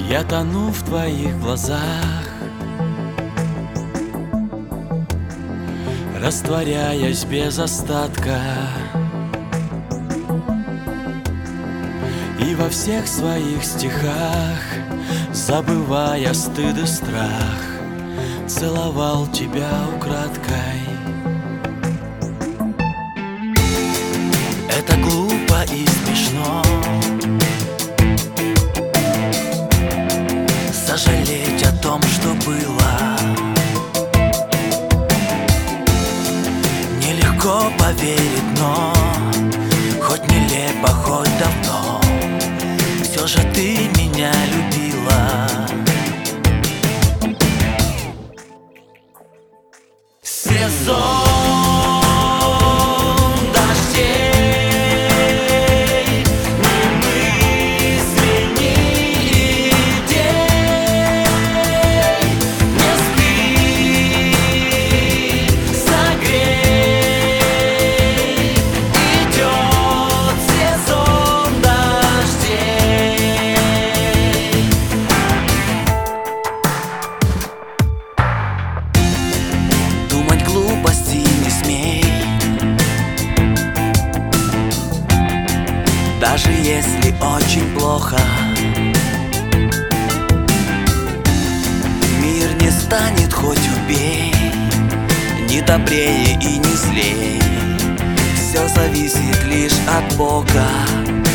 Я тону в твоих глазах, растворяясь без остатка, и во всех своих стихах, забывая стыд и страх, целовал тебя украдкой. Это глупо и смешно сожалеть о том, что было. Нелегко поверить, но хоть нелепо, хоть давно, все же ты меня любила. Сезон даже если очень плохо, мир не станет, хоть убей, ни добрее и ни злей. Все зависит лишь от Бога.